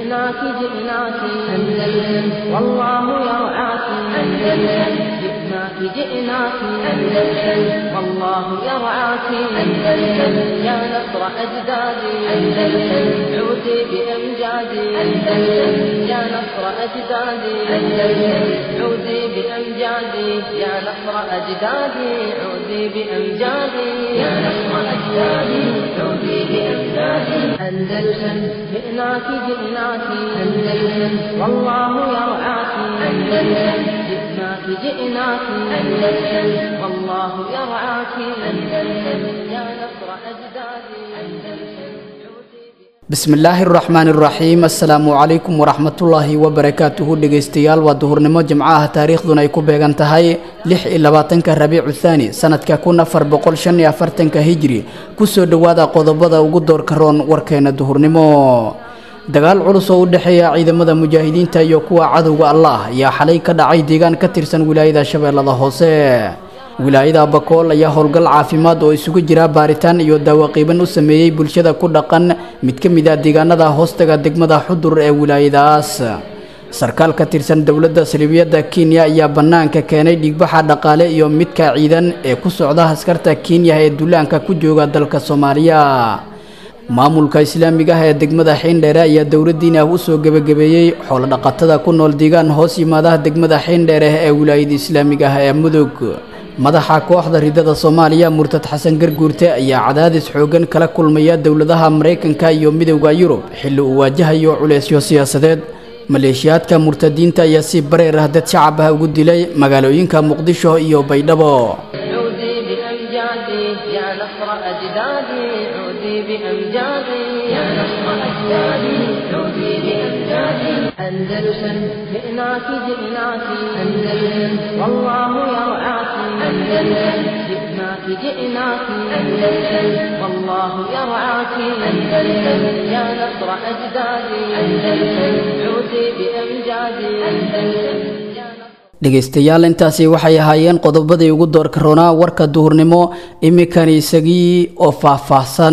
جئناك جئناك أندلس والله يرعاك أندلس جئناك جئناك أندلس والله يرعاك أندلس يا نصر أجدادي أندلس عودي بأمجادي أندلس يا نصر أجدادي أندلس عودي بأمجادي يا نصر أجدادي عودي بأمجادي يا نصر أجدادي عودي بأمجادي أندلس جئناك جئناك أندلس والله يرعاك أندلس جئناك جئناك أندلس والله يرعاك أندلس يا نصر أجدادي أندلس بسم الله الرحمن الرحيم السلام عليكم ورحمة الله وبركاته dhegeystayaal waa duhurnimo jimcaha taariikhduna ay ku beegan tahay 26 Rabiic Thani sanadka 1445 Hijri kusoo dhawaada qodobada ugu doorka roon warkeena duhurnimo dagaal culus oo u dhaxeeya ciidamada mujaahidiinta iyo kuwa cadowga Allah ayaa xalay ka dhacay deegaan ka tirsan wilaayada Shabeellada Hoose wilaayada Bakool ayaa howlgal caafimaad oo isugu jira baaritaan iyo daawo qiiban u sameeyay bulshada ku dhaqan mid ka mid ah deegaanada hoostaga degmada Xudur ee wilaayadaas sarkaal ka tirsan dawladda Saldhigyada Kenya ayaa banaanka keenay dhigbaxa dhaqaale iyo midka ciidan ee ku socda askarta Kenya ee duulaanka ku jooga dalka Soomaaliya maamulka islaamiga ah ee degmada Xiindheere ayaa dawladdiina u soo gabagabeeyay xoolo dhaqatada ku nool deegaan hoos yimaada degmada Xiindheere ee wilaayada islaamiga ah ee Mudug madaxa kooxda ridada Soomaaliya Murtad Xasan Garguurte ayaa cadaadis xoogan kala kulmaya dawladaha Mareykanka iyo midowga Yurub xilli uu waajahayo culeysyo siyaasadeed maleeshiyaadka murtadiinta ayaa si bareer ah dad shacab ah ugu dilay magaalooyinka Muqdisho iyo Baydhabo عودي بأمجادي يا نصر أجدادي عودي بأمجادي يا نصر أجدادي عودي بأمجادي أندلسا جئناك جئناك أندلسا والله يرعاك أندلسا جئناك جئناك أندلسا والله يرعاك أندلسا يا نصر أجدادي أندلسا عودي بأمجادي أندلسا dhegeystayaal intaasi waxay ahaayeen qodobadii ugu doorka roonaa warka duhurnimo imikan isagii oo faahfaahsan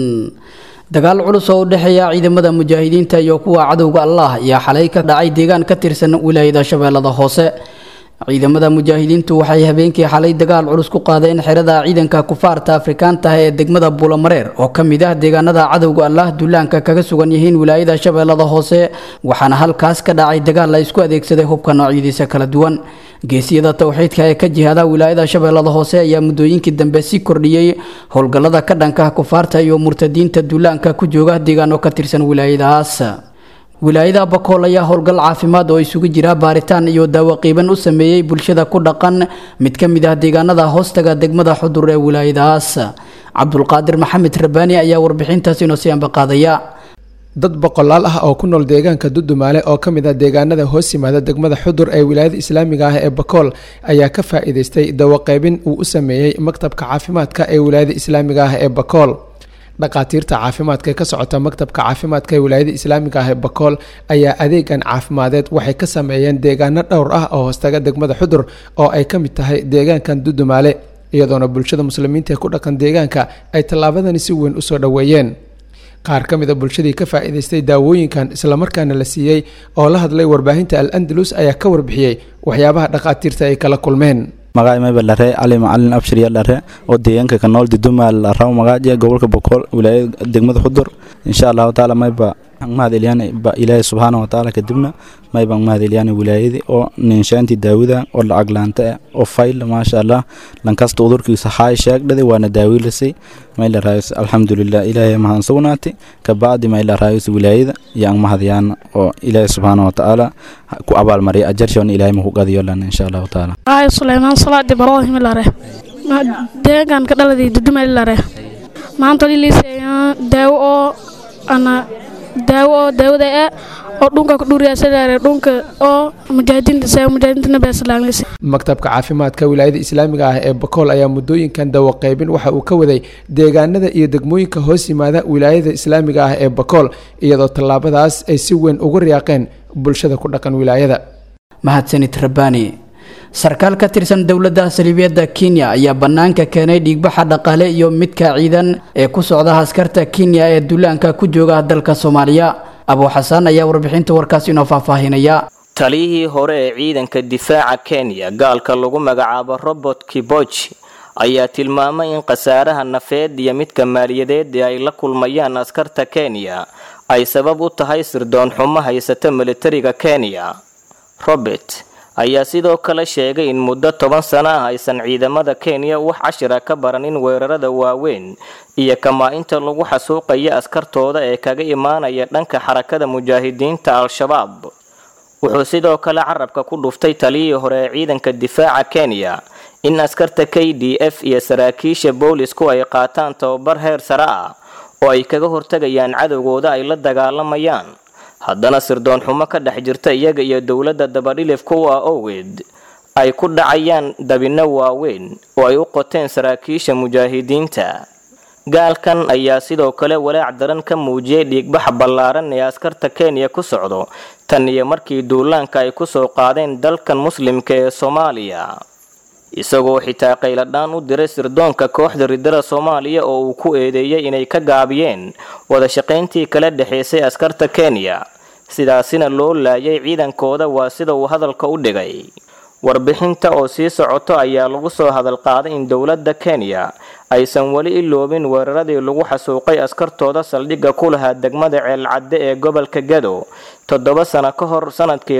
dagaal culus oo u dhaxeeya ciidamada mujaahidiinta iyo kuwa cadowga Allah ayaa xalay ka dhacay deegaan ka tirsan wilaayada Shabeellada Hoose ciidamada mujaahidiintu waxay habeenkii xalay dagaal culus ku qaadeen xirada ciidanka kufaarta Afrikaanta ee degmada Buulamareer oo kamid ah deegaanada cadowga Allah duulaanka kaga sugan yihiin wilaayada Shabeellada Hoose waxaana halkaas ka dhacay dagaal la isku adeegsaday hubka noocyadiisa kala duwan geesiyada tawxiidka ee ka jihada wilaayada Shabeellada Hoose ayaa muddooyinkii dambe si kordhiyay howlgallada ka dhanka kufaarta iyo murtadiinta duulaanka ku jooga deegaano ka tirsan wilaayadaas wilaayada Bakool ayaa howlgal caafimaad oo isugu jira baaritaan iyo daawo qiiban u sameeyay bulshada ku dhaqan mid ka mid ah deegaanada hoostaga degmada Xudur ee wilaayadaas Cabdulqaadir Maxamed Rabani ayaa warbixintaas inoo sii qaadaya dad boqolaal ah oo ku nool deegaanka Dudumaale oo ka mid ah deegaanada hoos yimaada degmada Xudur ee wilaayada islaamiga ah ee Bakool ayaa ka faa'iideystay daawo qaybin uu u sameeyay maktabka caafimaadka ee wilaayada islaamiga ah ee Bakool dhaqaatiirta caafimaadka ka socota maktabka caafimaadka ee wilaayada islaamiga ah ee Bakool ayaa adeegan caafimadeed waxay ka sameeyeen deegaano dhowr ah oo hoostaga degmada Xudur oo ay ka mid tahay deegaankan Dudumaale iyadoona bulshada muslimiinta ee ku dhaqan deegaanka ay tallaabadani si weyn u soo dhaweeyeen qaar ka mid ah bulshadii ka faa'iideystay daawooyinkan isla markaana la siiyay oo la hadlay warbaahinta Al-Andalus ayaa ka warbixiyay waxyaabaha dhaqaatiirta ay kala kulmeen magaca ma balare ali macallin abshir yalare oo deegaanka ka nool Dudumaal raw magaca gobolka Bakool wilaayada degmada Xudur insha Allah taala mayba mahadiliyaan ilaahay subhanahu wa taala kadibna mayba mahadiliyaan wilaayada oo ninshaanti daawada oo lacag laanta oo fayl ma sha Allah lankasta udurkiisa hay sheegday waana daawilisay mayla raayis alxamdulillah ilaahay ma hansuunaati ka baadi mayla raayis wilaayada yaan mahadiyaan oo ilaahay subhanahu wa taala ku abaal mariyo ajarshoon ilaahay ma ku qadiyo lan insha Allah taala ay Suleymaan salaad Ibrahim lare ma deegaan ka dhaladay Dudumaal lare maanta liisay daawo ana daawada oo dhunka ku dhuriyay dhunka oo mujaahidiinta beeslaanaysa maktabka caafimaadka wilaayada islaamiga ah ee Bakool ayaa muddooyinkan daawo qaybin waxa uu ka waday deegaanada iyo degmooyinka hoos yimaada wilaayada islaamiga ah ee Bakool iyadoo tallaabadaas ay si weyn ugu riyaaqeen bulshada ku dhaqan wilaayada mahadsanid Rabani sarkaal ka tirsan dawladda Saldhigyada Kenya ayaa banaanka keenay dhigbaxa dhaqaale iyo midka ciidan ee ku socda askarta Kenya ee duulaanka ku jooga dalka Soomaaliya abu xasaan ayaa warbixinta warkaas inoo faahfaahinaya. taliyihii hore ee ciidanka difaaca Kenya gaalka lagu magacaabo Robert Kibochi ayaa tilmaamay in khasaaraha nafeed iyo midka maaliyadeed ay la kulmayaan askarta Kenya ay sabab u tahay sirdoon xumo haysata militariga Kenya. Robert ayaa sidoo kale sheegay in muddo 10 sano ah aysan ciidamada Kenya wax cashira ka baranin weerarada waaweyn iyo kama-inta lagu xasuuqayo askartooda ee kaga imaanaya dhanka xarakada mujaahidiinta Al-Shabaab. wuxuu sidoo kale carabka ku dhuftay taliyihii hore ee ciidanka difaaca Kenya in askarta KDF iyo saraakiisha boolisku ay qaataan tababar heer sare ah oo ay kaga hortagayaan cadawgooda ay la dagaalamayaan. haddana sirdoon xumo ka dhex jirta iyaga iyo dowladda dabadhilifka u ah awgeed ay ku dhacayaan dabinno waaweyn oo ay u qoteen saraakiisha mujaahidiinta. gaalkan ayaa sidoo kale walaac daran ka muujiyay dhiigbax ballaaran ee askarta Kenya ku socdo tan iyo markii duulaanka ay ku soo qaadeen dalkan muslimka ee Soomaaliya, isagoo xitaa qayladhaan u diray sirdoonka kooxda ridada Soomaaliya oo uu ku eedeeyay inay ka gaabiyeen wada shaqayntii kala dhaxaysay askarta Kenya sidaasina loo laayay ciidankooda waa sida uu hadalka u dhigay. warbixinta oo sii socoto ayaa lagu soo hadal qaaday in dowladda Kenya aysan wali iloobin weeraradii lagu xasuuqay askartooda saldhigga ku lahaa degmada Ceelcadde ee gobolka Gado 7 sano ka hor sanadkii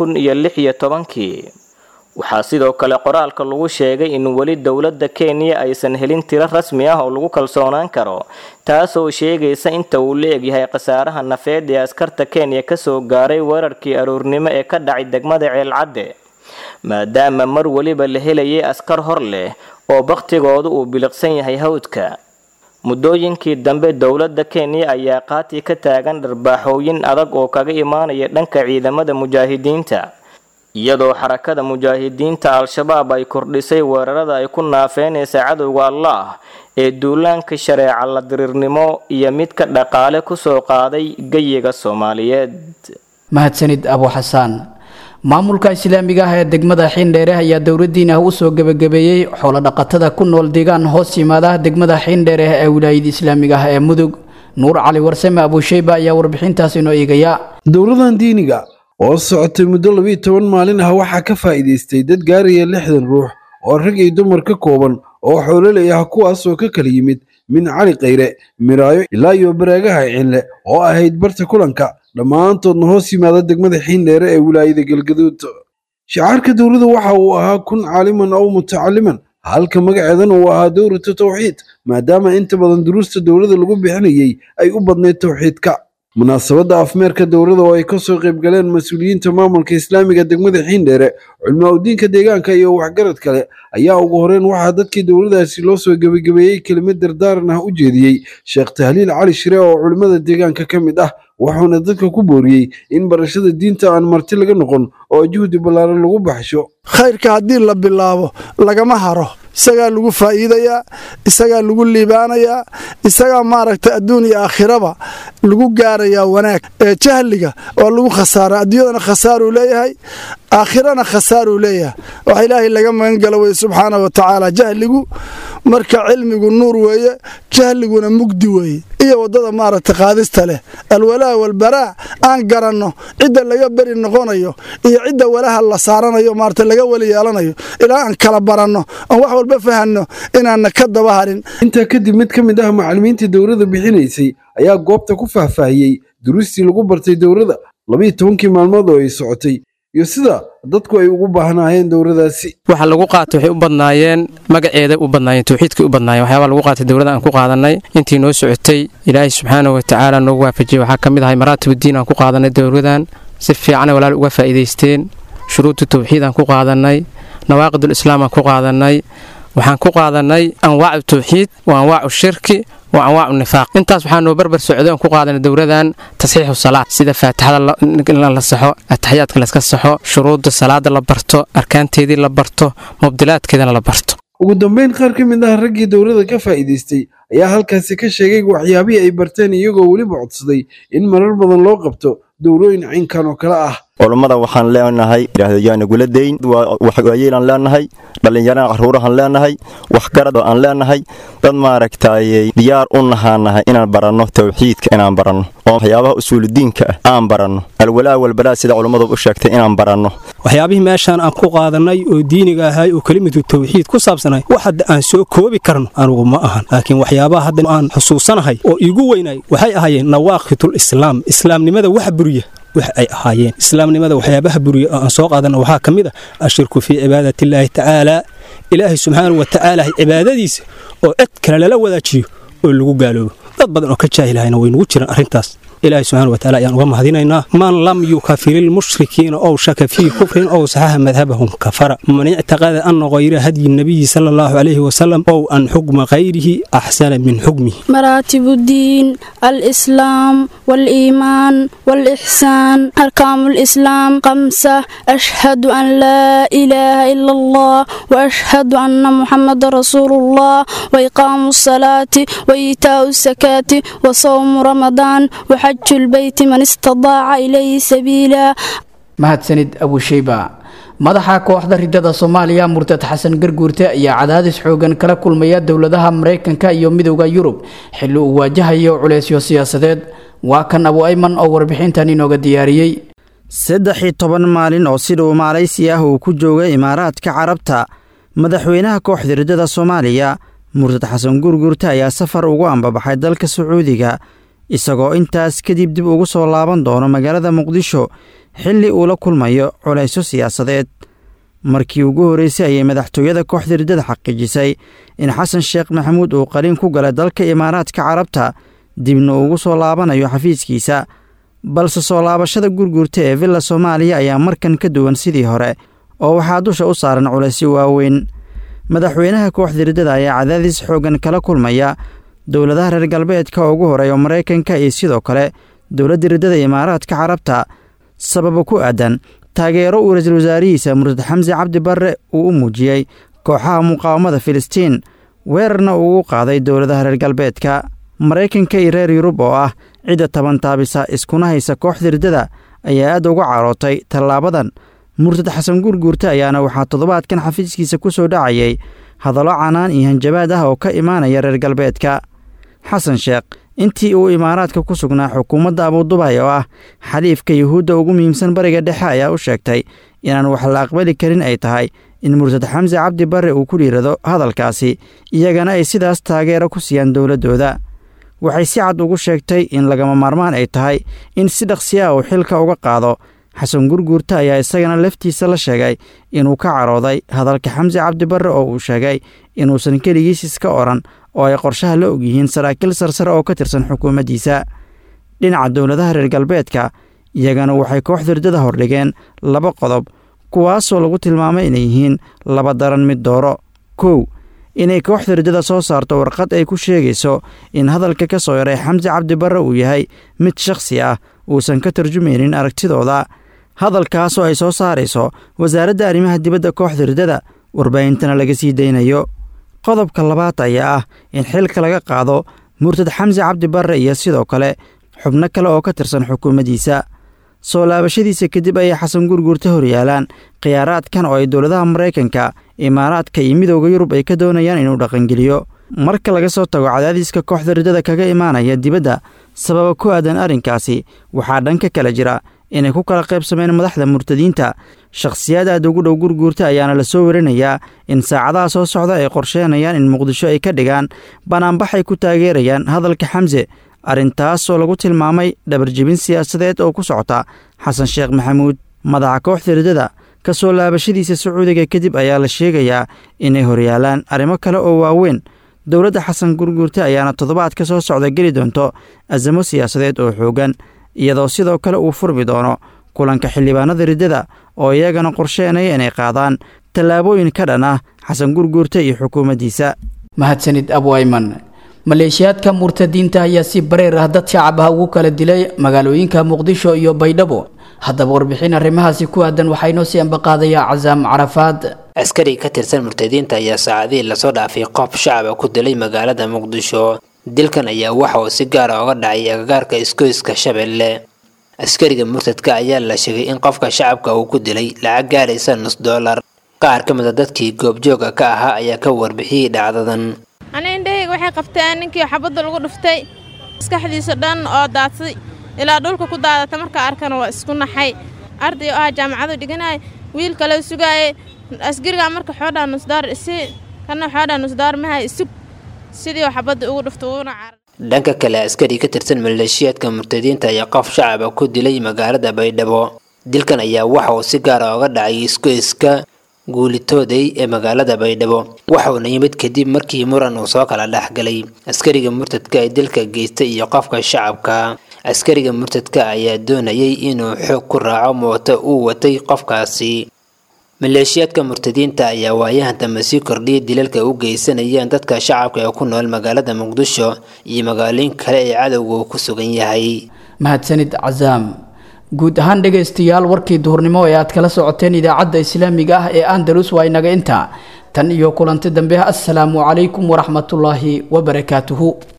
2016. waxaa sidoo kale qoraalka lagu sheegay in wali dowladda Kenya aysan helin tiro rasmi ah oo lagu kalsoonaan karo, taasoo sheegaysa inta uu leeyahay khasaaraha nafeed ee askarta Kenya ka soo gaaray weerarkii aroornimo ee ka dhacay degmada Ceelcadde, maadaama mar waliba la helayay askar hor leh oo waqtigoodu uu biliqsan yahay hawdka. muddooyinkii dambe dowladda Kenya ayaa qaati ka taagan dharbaaxooyin adag oo kaga imaanaya dhanka ciidamada mujaahidiinta, iyadoo xarakada mujaahidiinta Al-Shabaab ay kordhisay weerarada ay ku naafeenaysa cadowga Allah ee duulaanka shareeca la dirirnimo iyo midka dhaqaale ku soo qaaday gayiga Soomaaliyeed. mahadsanid abu xasaan. maamulka islaamiga ah ee degmada Xiindheere ayaa dowladdiina u soo gabagabeeyay xoolo dhaqatada ku nool deegaan hoos yimaada degmada Xiindheere ee wilaayada islaamiga ah ee Mudug. Nuur Cali Warsame Abu Shayba ayaa warbixintaas inoo eegaya. dowladan diiniga oo socotay muddo 12 maalin ah waxaa ka faa'iideystay dad gaaraya 60 ruux oo rag iyo dumar ka kooban oo xoololey ah kuwaas oo ka kala yimid min Cali Qayre, Miraayo ilaa iyo Baraagaha Cinle oo ahayd barta kulanka dhammaantoodna hoos yimaada degmada Xiindheere ee wilaayada Galgaduud. shicaarka dowladda waxa uu ahaa kun caaliman oo mutacalliman, halka magaceedan uu ahaa dowratu tawxiid maadaama inta badan duruusta dowladda lagu bixinayay ay u badneyd tawxiidka. munaasabadda afmeerka dowladda oo ay ka soo qayb galeen mas'uuliyiinta maamulka islaamiga degmada Xiindheere, culimo diinka deegaanka iyo waxgarad kale ayaa ugu horeen waxaa dadkii dowladdaasi loo soo gabagabeeyay kelimad dardaaran ah u jeediyey Sheekh Tahliil Cali Shire oo culimada deegaanka ka mid ah, wuxuuna dadka ku booriyey in barashada diinta aan marti laga noqon oo juhdi ballaaran lagu baxsho. khayrka haddii la bilaabo lagama haro, isagaa lagu faa'iidayaa, isagaa lagu liibaanayaa, isagaa maaragtay adduun iyo aakhiraba lagu gaarayaa wanaag. jahliga waa lagu khasaara, adduunyadana khasaaruu leeyahay, aakhirana khasaaruu leeyahay. waxa ilaahay laga magan gala weye subxaana wa tacaala. jahligu marka cilmigu nuur weeye, jahliguna mugdi weeye iyo waddada maaragtay qaadista leh. alwalaa walbaraa aan garanno cidda laga beri noqonayo iyo cidda walaha la saaranayo maaragtay laga wali yeelanayo ilaa aan kala baranno aan wax walba fahanno inaanna ka daba harin. intaa kadib mid ka mid ah macallimiintii dowladda bixinaysay ayaa goobta ku faahfaahiyey duruustii lagu bartay dowladda 12 maalmood oo ay socotay iyo sida dadku ay ugu baahnaayeen dowladdaasi. waxa lagu qaatay waxay u badnaayeen magaceeda u badnaayeen tawxiidka u badnaayeen waxyaabo lagu qaatay dowladda aan ku qaadanay intii noo socotay ilaahay subxaanahu wa ta'aala noogu waafajiyay. waxaa kamid ahay maraatib diin aan ku qaadanay dowladan si fiican walaal uga faa'iideysteen. shuruudu tawxiid aan ku qaadanay, nawaaqidul islaam aan ku qaadanay, waxaan ku qaadanay anwaacu tawxiid wa anwaacu shirki wa anwaacu nifaaq. intaas waxaan noo barbar socday aan ku qaadanay dowladan tasxiixu salaad, sida faatixada la saxo, ataxiyaadka la iska saxo, shuruudda salaada la barto, arkaanteedii la barto, mubdilaadkeedana la barto. ugu dambeyn qaar ka mid ah raggii dowladda ka faa'iideystay ayaa halkaasi ka sheegay waxyaabihii ay barteen iyagoo weliba codsaday in marar badan loo qabto dowlooyin caynkan oo kale ah. culummada waxaan leenahay yidhaahdo gula dayn waxyeelaan leenahay dhallinyarada caruurahan leenahay waxgarad aan leenahay dad maaragtay diyaar u nahaanahay inaan baranno tawxiidka inaan baranno oo waxyaabaha usuuludiinka ah aan baranno alwalaa walbalaa sida culummadu u sheegtay inaan baranno waxyaabihii meeshaan aan ku qaadanay oo diiniga ahay oo kelimatu tawxiid ku saabsanay wax hadda aan soo koobi karno anugu ma ahan laakiin waxyaabaha hadda aan xusuusanahay oo iigu weynay waxay ahaayeen nawaaqitul islaam islaamnimada wax buriya wax ay ahaayeen islaamnimada waxyaabaha buriya oo aan soo qaadan waxaa ka mid ah ashirku fi cibaadatillahi ta'ala ilaahi subhanahu wa ta'ala cibaadadiisa oo cid kale lala wadaajiyo oo lagu gaaloobo dad badan oo ka jaahilahayna way nagu jiraan arintaas ilaahi subhanahu wa ta'ala ayaan uga mahadinaynaa man lam yukafiril mushrikiina aw shaka fi kufrin aw sahaha madhabahum kafara man i'taqada anna ghayra hadi an-nabiy sallallahu alayhi wa sallam aw an hukma ghayrihi ahsana min hukmihi maratibuddin al-islam wal-iman wal-ihsan arkamul islam khamsa ashhadu an la ilaha illa allah wa ashhadu anna muhammadar rasulullah wa iqamus salati wa ita'us zakati wa sawm ramadan wa البيت من استطاع إليه سبيلا mahadsanid abushayba madaxa kooxda ridada Soomaaliya Murtad Xasan Garguurte ayaa cadaadis xoogan kala kulmaya dawladaha Mareykanka iyo midowga Yurub xilli uu waajahayo culeysyo siyaasadeed waa kan Abu Ayman oo warbixintan inooga diyaariyay 13 maalin oo sidoo Malaysia uu ku joogay Imaaraadka Carabta madaxweynaha kooxda ridada Soomaaliya Murtad Xasan Garguurte ayaa safar ugu ambabaxay dalka Sacuudiga isagoo intaas kadib dib ugu soo laaban doono magaalada Muqdisho xilli uu la kulmayo culeysyo siyaasadeed markii ugu horeysay ayay madaxtooyada kooxda ridada xaqiijisay in Xasan Sheekh Maxamuud uu qalin ku galay dalka Imaaraadka Carabta dibna ugu soo laabanayo xafiiskiisa balse soo laabashada Garguurte ee Villa Soomaaliya ayaa markan ka duwan sidii hore oo waxaa dusha u saaran culeysyo waaweyn madaxweynaha kooxda ridada ayaa cadaadis xoogan kala kulmaya dowladaha reer galbeedka ugu horeeya Mareykanka iyo sidoo kale dowladda ridada Imaaraadka Carabta sabab ku aadan taageero uu ra'iisul wasaarihiisa Murtad Xamse Cabdi Barre uu u muujiyay kooxaha muqaawamada Filistiin weerarna uu qaaday dowladaha reer galbeedka Mareykanka iyo reer Yurub oo ah cid tabantaabisa iskuna haysa kooxda ridada ayaa aad uga carootay talaabadan Murtad Xasan Garguurte ayaana waxaa toddobaadkan xafiiskiisa ku soo dhacayay hadallo canaan iyo hanjabaad ah oo ka imaanaya reer galbeedka Xasan Sheekh intii uu Imaaraadka ku sugnaa xukuumadda Abu Dhabi oo ah xaliifka Yahuudda ugu muhiimsan bariga dhexe ayaa u sheegtay inaan wax la aqbali karin ay tahay in Murtad Xamse Cabdi Barre uu ku dhiirado hadalkaasi iyagana ay sidaas taageero ku siiyaan dowladooda waxay si cad ugu sheegtay in lagama maarmaan ay tahay in si dhaqsi ah uu xilka uga qaado Xasan Garguurte ayaa isagana laftiisa la sheegay inuu ka carooday hadalka Xamse Cabdi Barre oo uu sheegay inuusan kaligiis iska oran oo ay qorshaha la og yihiin saraakiil sarsare oo ka tirsan xukuumaddiisa dhinaca dowladaha reer galbeedka iyagana waxay kooxda ridada hordhigeen 2 qodob kuwaasoo lagu tilmaamay inay yihiin 2 daran mid dooro 1 inay kooxda ridada soo saarto warqad ay ku sheegayso in hadalka ka soo yaray Xamse Cabdi Barre uu yahay mid shakhsi ah uusan ka tarjumaynin aragtidooda hadalkaas oo ay soo saarayso wasaaradda arrimaha dibadda kooxda ridada warbaahintana laga sii daynayo qodobka labaad ayaa ah in xilka laga qaado Murtad Xamse Cabdi Barre iyo sidoo kale xubno kale oo ka tirsan xukuumaddiisa soo laabashadiisa kadib ay Xasan Garguurte horyaalaan khiyaaraadkan oo ay dowladaha Mareykanka Imaaraadka iyo midowga Yurub ay ka doonayaan inuu dhaqangeliyo marka laga soo tago cadaadiska kooxda ridada kaga imaanaya dibadda sabab ku aadan arrinkaasi waxaa dhanka kale jira inay ku kala qaybsameen madaxda murtadiinta shakhsiyaad aad ugu dhow Garguurte ayaana la soo warinayaa in saacadaha soo socda ay qorsheynayaan in Muqdisho ay ka dhigaan banaanbax ay ku taageerayaan hadalka Xamse arrintaas oo lagu tilmaamay dhabarjebin siyaasadeed oo ku socota Xasan Sheekh Maxamuud madaxa kooxda ridada ka soo laabashadiisa Sacuudiga kadib ayaa la sheegayaa inay horyaalaan arrimo kale oo waaweyn dowladda Xasan Garguurte ayaana toddobaadka soo socda geli doonto azamo siyaasadeed oo xoogan iyadoo sidoo kale uu furmi doono kulanka xildhibaanada ridada oo iyagana qorsheynaya inay qaadaan tallaabooyin ka dhan ah Xasan Garguurte iyo xukuumaddiisa mahadsanid Abu Ayman maleeshiyaadka murtadiinta ayaa si bareer ah dad shacab ah ugu kala dilay magaalooyinka Muqdisho iyo Baydhabo haddaba warbixin arrimahaasi ku aadan waxay noo sii ambaqaadaya Cazaam Carafaad askari ka tirsan murtadiinta ayaa saacadii la soo dhaafay qof shacab ku dilay magaalada Muqdisho dilkan ayaa waxa uu si gaar ah uga dhacay agagaarka iskoyska Shabeelle askariga murtadka ayaa la sheegay in qofka shacabka uu ku dilay lacag gaaraysa $0.5. qaar ka mid ah dadkii goobjooga ka ahaa ayaa ka warbixiyay dhacdadan. indhahayga waxay qabteen ninkii xabadda lagu dhuftay maskaxdiisa dhan oo daadsaday ilaa dhulka ku daadata markaa arkana waa isku naxay. arday oo jaamacad dhiganay wiil kale sugaay askariga marka xoodha nusdaar kana xoodha nusdaar ma hay sidii xabadda ugu dhuftay uuna carar. dhanka kale askari ka tirsan maleeshiyaadka murtadiinta ayaa qof shacab ku dilay magaalada Baydhabo. dilkan ayaa waxa uu si gaar ah uga dhacay iska guulitooday ee magaalada Baydhabo waxaana yimid kadib markii muran uu soo kala dhaxgalay askariga murtadka ee dilka geystay iyo qofka shacabka. askariga murtadka ayaa doonayay inuu xoog ku raaco mooto uu watay qofkaasi. maleeshiyaadka murtadiinta ayaa waayahan dambe sii kordhiyay dilalka u geysanayaan dadka shacabka ee ku nool magaalada Muqdisho iyo magaalooyin kale ee cadowga ku sugan yahay. mahadsanid Cazaam. guud ahaan dhageystayaal warkii duhurnimo ee aad kala socoteen idaacadda islaamiga ah ee Andalus waa inaga inta tan iyo kulanti dambe. assalaamu calaykum waraxmatullaahi wabarakaatuhu.